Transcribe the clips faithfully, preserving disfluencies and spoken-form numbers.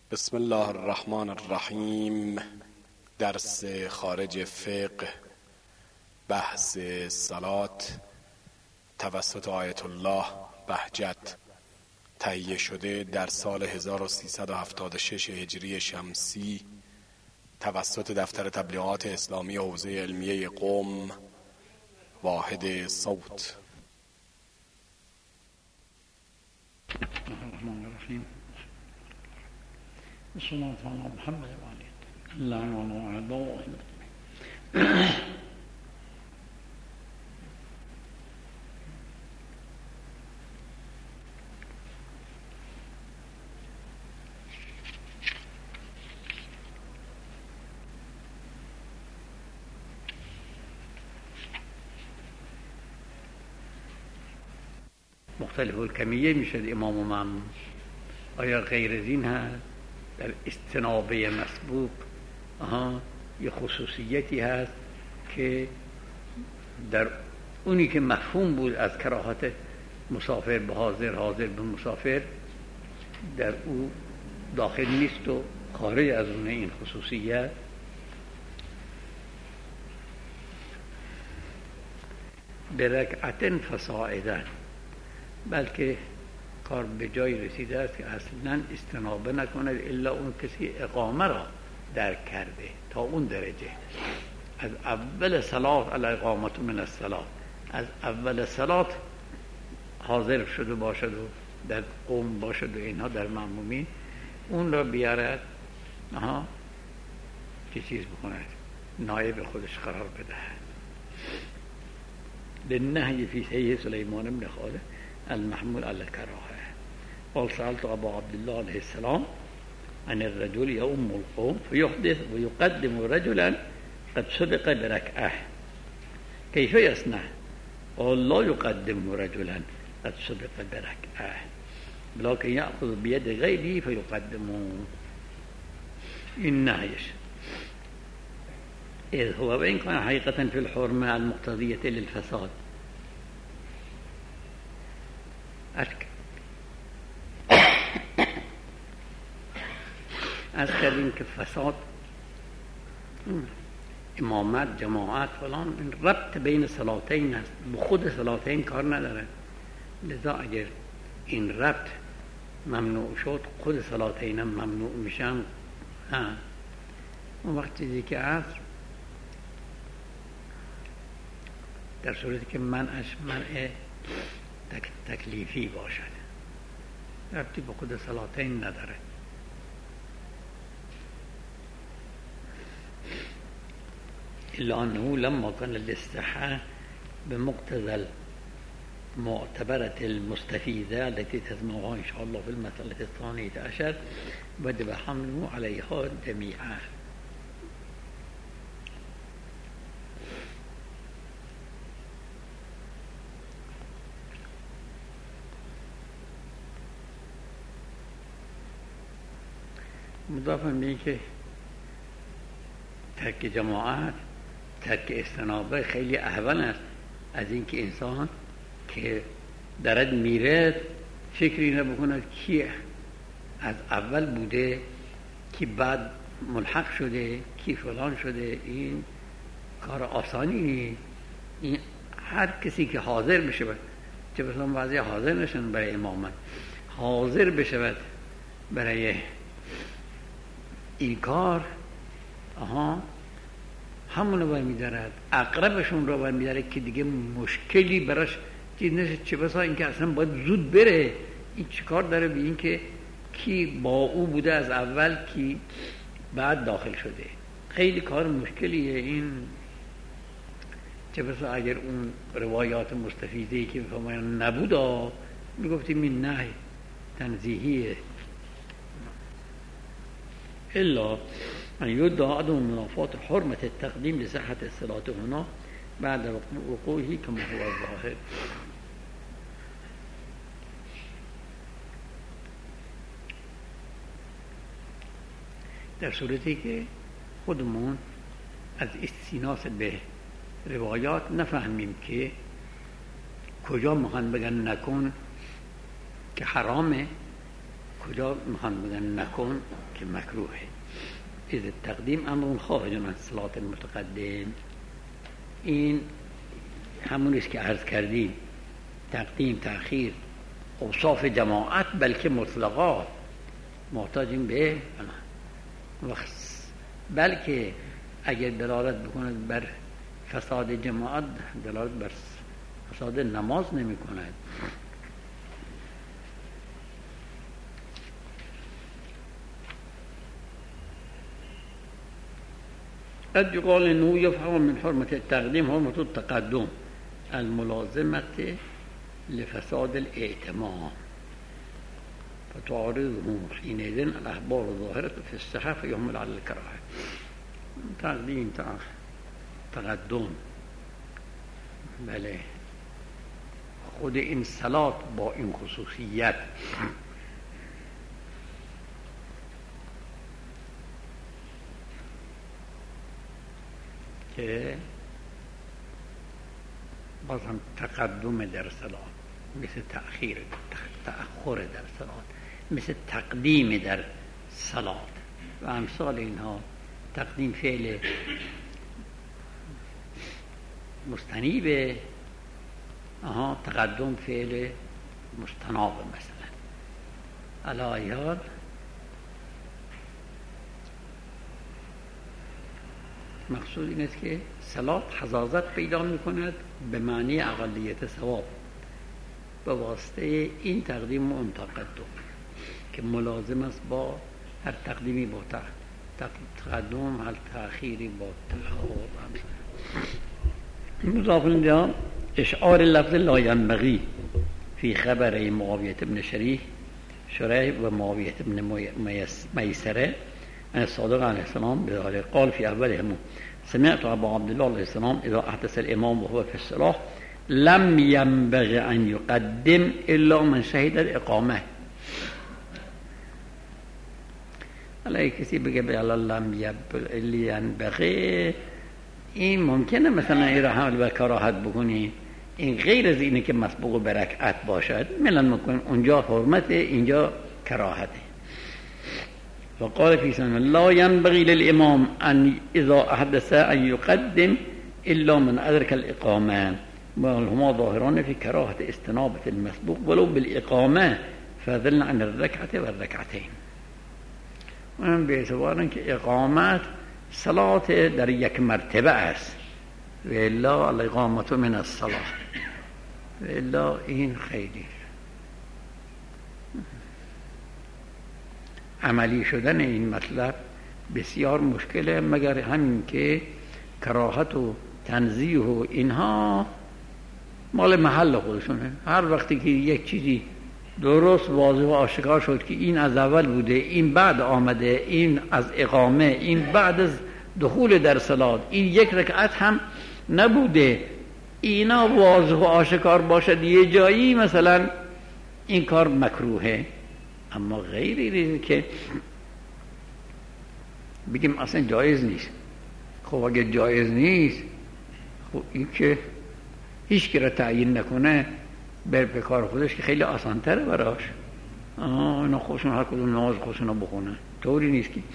بسم الله الرحمن الرحیم. درس خارج فقه، بحث صلات توسط آیت الله بهجت، تهیه شده در سال هزار و سیصد و هفتاد و شش هجری شمسی توسط دفتر تبلیغات اسلامی حوزه علمیه قم، واحد صوت. الرحمن الرحیم. بسم الله تعالی محمد و علیه اللهم و اعضاء. مختلف الکمیه میشد امام و مأموم. آیا غیر از این هست در استنابه مسبوق آها یه خصوصیتی هست که در اونی که مفهوم بود از کراهت مسافر به حاضر، حاضر به مسافر، در او داخل نیست و خارج از اون این خصوصیت؟ برکعتن فصاعدن، بلکه کار به جای رسیده است که اصلا استنابه نکنه الا اون کسی اقامه را درک کرده تا اون درجه. از اول صلات الاقامت من الصلات، از اول صلات حاضر شده باشد و در قوم باشد و اینها در مأمومین، اون را بیارد آها که چیز بکند، نایب خودش قرار بدهد. للنهی فی صحیح سلیمان بن خالد المحمول على الكراهه. قال سألت أبا عبد الله عليه السلام عن الرجل يؤم القوم فيحدث ويقدم رجلا قد سبق بركعة كيف يصنع؟ قال لا يقدم رجلا قد سبق بركعة لكن يأخذ بيد غيره فيقدمه. إن نهيش إذ هو وإن كان حقيقة في الحرمة المقتضية للفساد. از کردیم که فساد، امامت، جماعت فلان، این ربط بین صلاتین است، به خود صلاتین کار نداره. لذا اگر این ربط ممنوع شد خود صلاتین هم ممنوع میشن. ها اون وقت چیزی که هست در صورتی که منعش منع تک تکلیفی باشد، ربطی به خود صلاتین نداره. إلا أنه لما كان الاستحاء بمقتضى المعتبرة المستفيدة التي تسمعها إن شاء الله في المسألة الثانية عشر وجب حمله عليها جميعا. مضافا به اینکه ترک جماعت، ترک استنابه خیلی احوال است از اینکه انسان که درد میرد فکری نبکند کی از اول بوده، کی بعد ملحق شده، کی فلان شده. این کار آسانی نیست. این هر کسی که حاضر بشود، چه مثلا بعضی حاضر نشن برای امامت، حاضر بشود برای این کار، آها همون رو برمیدارد، اقربشون رو برمیدارد که دیگه مشکلی براش چیز نشه. چه بسا اینکه اصلا باید زود بره. این چیکار داره به این که کی با او بوده از اول، کی بعد داخل شده. خیلی کار مشکلیه این. چه بسا اگر اون روایات مستفیضه‌ای که بفرمایند نبودا، میگفتیم این نه تنزیهیه. الا من يدعى عدم منافات حرمة التقديم لصحة الصلاة هنا بعد وقوعه كما هو الظاهر. در صورتی که خودمون از استیناس به روایات نفهمیم که کجا میخوان بگن نکن که حرامه، کجا میخوان بگن نکن که مکروهه. از تقدیم امر خارج عن صلاة المتقدم. این همونیست که عرض کردیم، تقدیم تأخیر اوصاف جماعت بلکه مطلقات محتاجیم به بلکه اگر دلالت بکند بر فساد جماعت دلالت بر فساد نماز نمی کند. قد يقال انه يفهم من حرمة التقديم حرمة التقدم الملازمة لفساد الائتمام فتعارضه حينئذ الأخبار الظاهرة في الصحة فيحمل على الكراهة. تقدیم تقدم بله، خود این صلات با این خصوصیت که باز هم تقدم در صلات مثل تأخیر تأخر در صلات، مثل تقدیم در صلات و امثال اینها. تقدیم فعل مستنیبه، آها تقدم فعل مستناب مثلا. علایات مقصود این است که صلات حظاظت پیدا می کند به معنی اقلیت ثواب به واسطه این تقدیم و اون تقدم که ملازم است با هر تقدیمی با تقدم، هر تأخیری با تأخر. مضاف الیه اشعار لفظ لا ينبغي فی خبر معاویة بن شریح شریح و معاویة بن میسره عن الصادق علیه السلام بذلك قال في اولهم سمعت ابا عبد الله علیه السلام اذا احدث الامام وهو في الصلاة لم ينبغي ان يقدم الا من شهد الاقامه. حالا کسی بگه به الله لم ينبغي، این ممکنه مثلا این را حمل و کراهت بکنی، این غیر از اینه که مسبوق به رکعت باشد ملن مکن، اونجا حرمت اینجا کراهته. وقال في سنة لا ينبغي للإمام أن إذا أحدث أن يقدم إلا من أدرك الإقامة، وهما ظاهران في كراهة استنابة المسبوق ولو بالإقامة فذلن عن الركعة والركعتين. من باعتبار که اقامت صلات در یک مرتبه است و الا الاقامت من الصلاة و الا این خیلی عملی شدن این مطلب بسیار مشکله، مگر همین که کراهت و تنزیه و اینها مال محل خودشونه. هر وقتی که یک چیزی درست واضح و آشکار شد که این از اول بوده، این بعد آمده، این از اقامه، این بعد از دخول در صلات، این یک رکعت هم نبوده، اینا واضح و آشکار باشد یه جایی مثلا این کار مکروهه. اما غیری که بگیم اصلا جایز نیست، خب اگه جایز نیست خب این که هیچ کی را تعیین نکنه بر به کار خودش که خیلی آسان تره براش. آه اینا خودشون هر کدوم نماز خودشون رو بخونن، طوری نیست که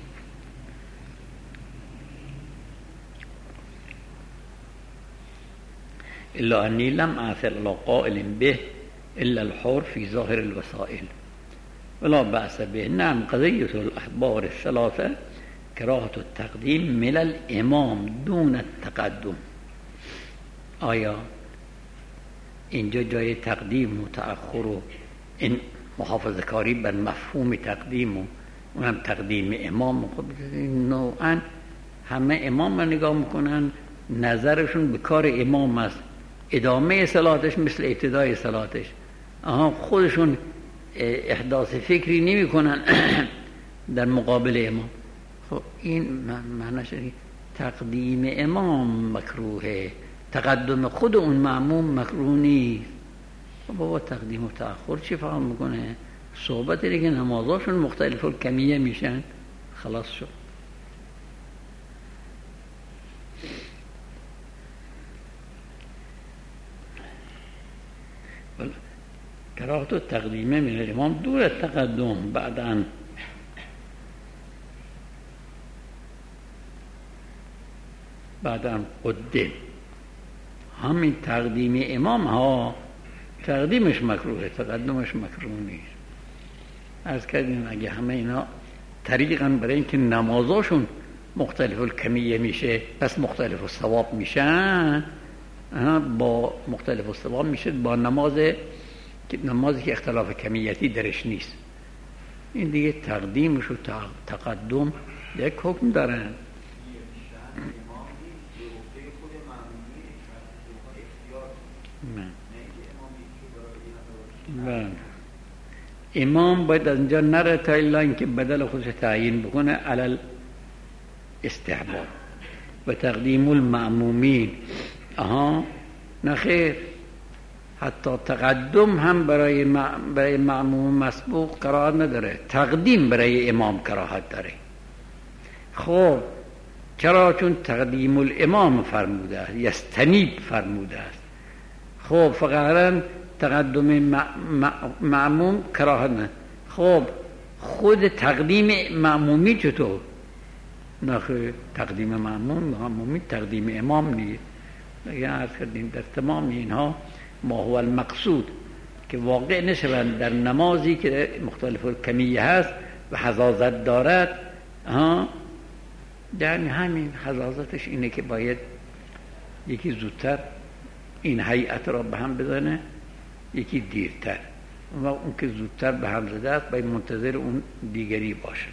الا انی لم اعثر علی قائل به الا الحر فی ظاهر الوسائل ولا بأس به. نعم قضیة الاخبار الثلاثه کراهة التقدیم من الامام دون التقدم. آیا اینجا جای تقدیم و تأخر و این محافظه کاری بر مفهوم تقدیم و اونم تقدیم امام، خب نوعا همه امام رو نگاه میکنن، نظرشون به کار امام است، ادامه صلاتش مثل ابتدای صلاتش، آها خودشون احداث فکری نمی کنن در مقابل امام. خب این معنیش تقدیم امام مکروهه، تقدم خود اون مأموم مکروه نیست. بابا تقدیم و تأخر چی فهم میکنه؟ صحبت دیگه نمازاشون مختلف و کمیه میشن، خلاص شد. کراهت و تقدیمه من الامام دور تقدم بعداً بعداً قدم. همین تقدیم امام ها تقدیمش مکروهه، تقدمش مکروه نیست. عرض کردیم اگه همه اینا طریقاً برای اینکه نمازاشون مختلف الکمیه میشه پس مختلف الثواب میشن، با مختلف الثواب میشه با نماز نمازی که اختلاف کمیتی درش نیست. این دیگه تقدیمش و تقدم یک حکم دارن. بله. امام باید از اینجا نره تا الا اینکه بدل خودش تعیین بکنه علل استحباب و تقدیم المأمومین. آها نخیر، حتی تقدم هم برای برای مأموم مسبوق کراهت نداره، تقدیم برای امام کراهت داره. خب چرا؟ چون تقدیم الامام فرموده است، یستنیب فرموده است. خب فقط تقدم مأموم کراهت نه. خب خود تقدیم مأمومی چطور؟ نخیر، تقدیم مأموم مأمومی تقدیم امام نیست. اگر عرض کردیم در تمام اینها ما هو المقصود که واقع نشوند در نمازی که مختلف الکمیه هست و حظاظت دارد. ها یعنی همین حظاظتش اینه که باید یکی زودتر این هیئت را به هم بزنه، یکی دیرتر، و اون که زودتر به هم زده است باید منتظر اون دیگری باشه.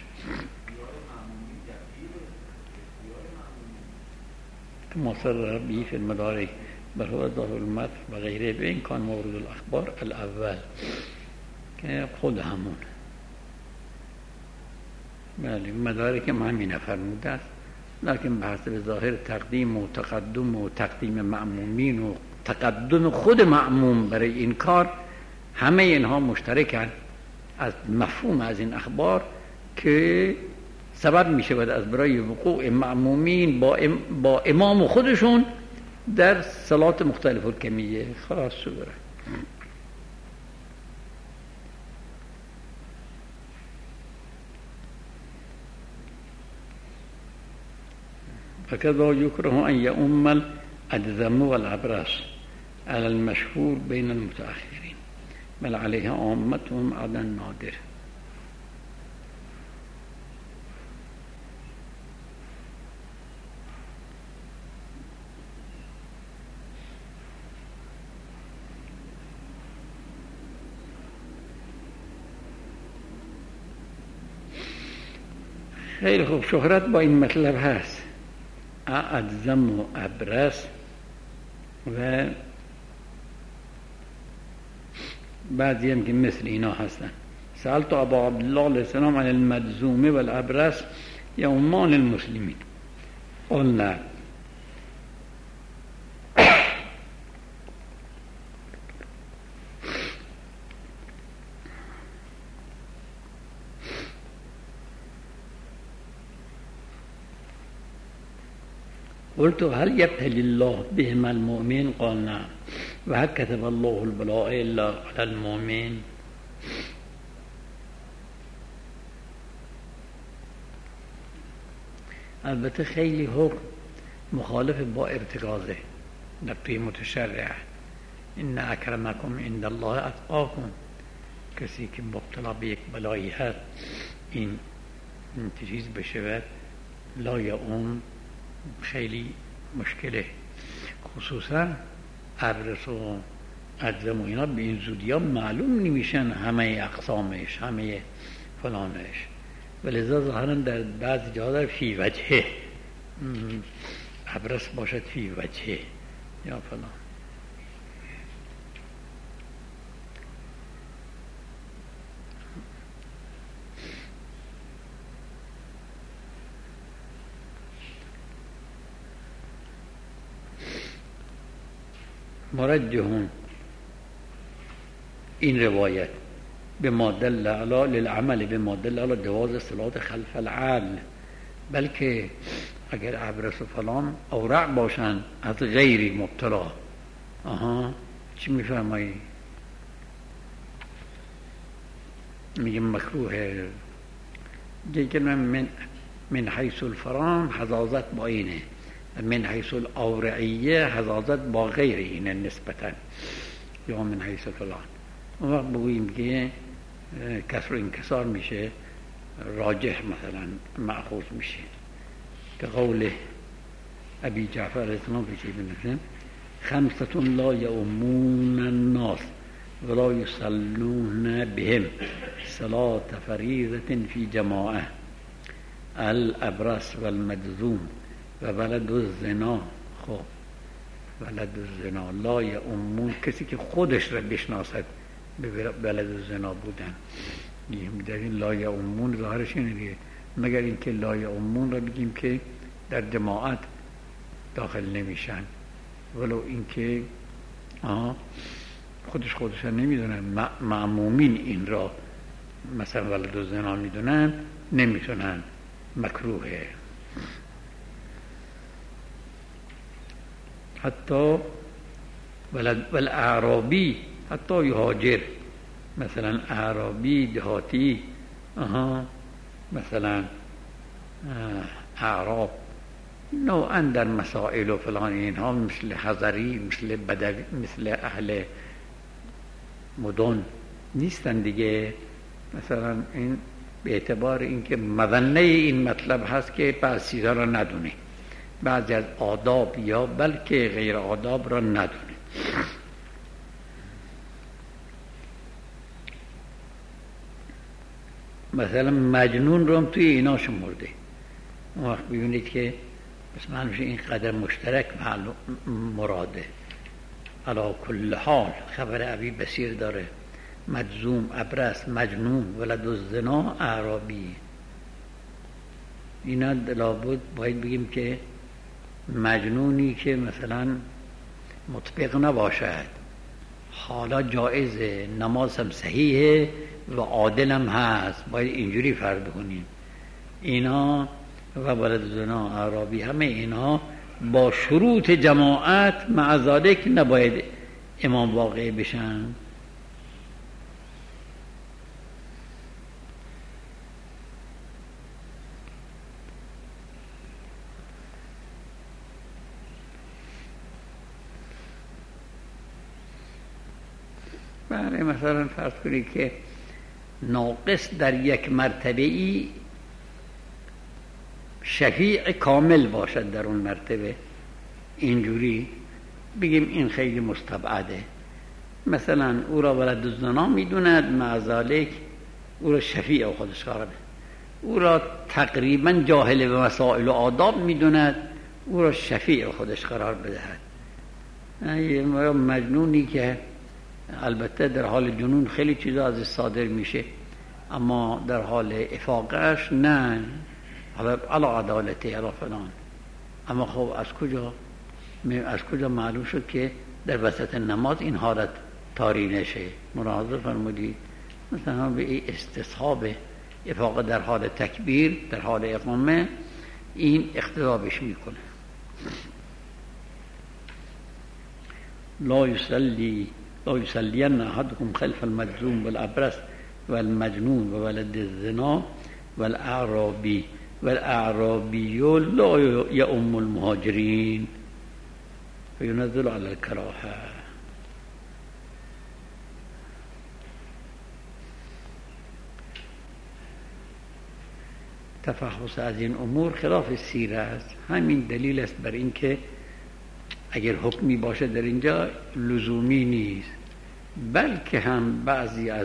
مصر به فی المدارک برای دار المتر و غیره به این کان مورد الاخبار الاول که خود همون. بله مدارک هم همین فرموده است، لیکن به حسب ظاهر تقدیم و تقدم و تقدیم مأمومین و تقدم خود مأموم برای این کار همه اینها مشترکن از مفهوم از این اخبار که سبب می شود از برای وقوع مأمومین با, ام با امام خودشون در صلات مختلف الکمیه. خلاص شده. فكذا يكره أن يؤم الأجذم والأبرص على المشهور بين المتأخرين بل عليها عامتهم على النادر. خیلی خوب، شهرت با این مطلب هست، اجزم و ابرص و بعضی هم که مثل اینا هستن. سألت ابا عبدالله علیه السلام عن المجذوم والابرص یومان المسلمین قلنا قلت هل يبتلي الله بهم المؤمن؟ قال نعم. وهل كتب الله البلاء إلا على المؤمن؟ البته خیلی حکم مخالف با ارتکازه نبی متشرع. ان اکرمکم عند الله اتقاکم. کسی که مبتلا به یک بلایی هست این چیز بشود لا یعوم خیلی مشکله، خصوصا ابرص و اجزم و اینا به این زودی ها معلوم نمیشن همه اقسامش همه فلانش، ولذا ظاهرا در بعض جاها در فی وجهه ابرص باشد فی وجهه یا فلان. مرجحون این روایت به ما دل علی للعمل به ما دل علی جواز صلات خلف العدل، بلکه اگر ابرص و فلان اورع باشن از غیری مبتلا. آها چی میفرمایی؟ میگه مکروه. دیگه من من حیث الفرام حزازت با اینه، من حیث الاورعیه حزازت با غیر اینه نسبتا، یا من حیث فلان. اون وقت بگوییم که کسر و انکسار میشه راجح، مثلا مأخوذ میشه که قول ابی جعفر اسلام پیچه بنفسه خمسة لا یؤمون الناس ولا یصلون بهم صلاة فریضة فی جماعه الابرص والمجذوم و ولد الزنا. خب ولد الزنا لا یؤمون، کسی که خودش را بشناسد به ولد الزنا بودن. در این لا یؤمون ظاهرش اینه دیگه، مگر اینکه لا یؤمون را بگیم که در جماعت داخل نمیشن، ولو اینکه خودش خودش نمیدونن، معمومین این را مثلا ولد الزنا میدونن، نمیتونن، مکروهه. حتی ولد والاعرابی حتی یهاجر، مثلا اعرابی دهاتی، آها مثلا اعراب نوعا در مسائل و فلان اینها مثل حضری، مثل بدوی، مثل اهل مدن نیستن دیگه. مثلا این به اعتبار اینکه مظنه این مطلب هست که بعض چیزا را ندونه، بعضی از آداب یا بلکه غیر آداب را ندونه. مثلا مجنون رو هم توی اینا شمرده. اون وقت ببینید که بس معنیش این قدر مشترک مراده. علا کل حال خبر ابی بصیر داره، مجذوم، ابرص، مجنون، ولد الزنا، اعرابی. اینا لابد باید بگیم که مجنونی که مثلا مطبق نباشد، حالا جایزه، نماز هم صحیحه و عادل هم هست، باید اینجوری فرض کنیم. اینا و ولد الزنا، اعرابی، همه اینا با شروط جماعت مع ذالک نباید امام واقع بشن. برای مثلا فرض کنید که ناقص در یک مرتبه ای شفیع کامل باشد در اون مرتبه، اینجوری بگیم این خیلی مستبعده. مثلا او را ولد الزنا میدوند، مع ذالک او را شفیع خودش قرار بده. او را تقریبا جاهل به مسائل و آداب میدوند، او را شفیع خودش قرار بدهد. مجنونی که البته در حال جنون خیلی چیزا ازش صادر میشه، اما در حال افاقش نه، علی عدالته علی فلان. اما خب از کجا از کجا معلوم شد که در وسط نماز این حالت طاری نشه؟ ملاحظه فرمودید مثلا به استصحاب افاقه در حال تکبیر، در حال اقامه، این اقتضابش میکنه. لا یصلی لا یصلین احدکم خلف المجذوم والابرص والمجنون وولد الزنا والاعرابی والاعرابی لا یؤم المهاجرین فینزل علی الکراهه. تفحص از این امور خلاف سیره است. همین دلیل است بر این که اگر حکمی باشه در اینجا لزومی نیست، بلکه هم بعضی از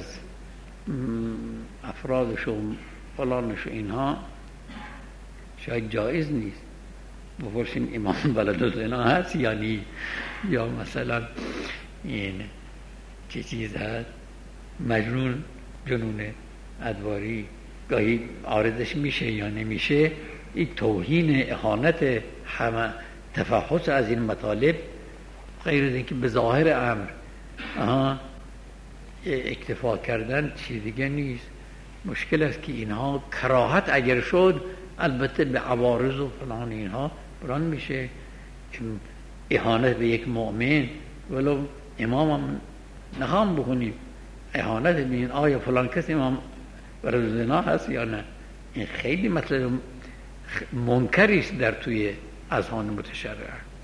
افرادش و فلانش و اینها شاید جایز نیست. بپرسیم امام ولد الزنا هست یعنی، یا مثلا این چه چیز هست، مجنون، جنون ادواری گاهی عارضش میشه یا نمیشه. این توهین، اهانت، همه تفحص از این مطالب غیر از اینکه به ظاهر امر آها اکتفا کردن چیز دیگه نیست. مشکل است که اینها کراهت اگر شد البته به عوارض و فلان اینها بران میشه. اهانت به یک مؤمن ولو امام هم نخوام بکنیم، اهانت به این آیا فلان کسی امام برای زنا هست یا نه؟ این خیلی مطلب منکری است در توی اذهان متشرع.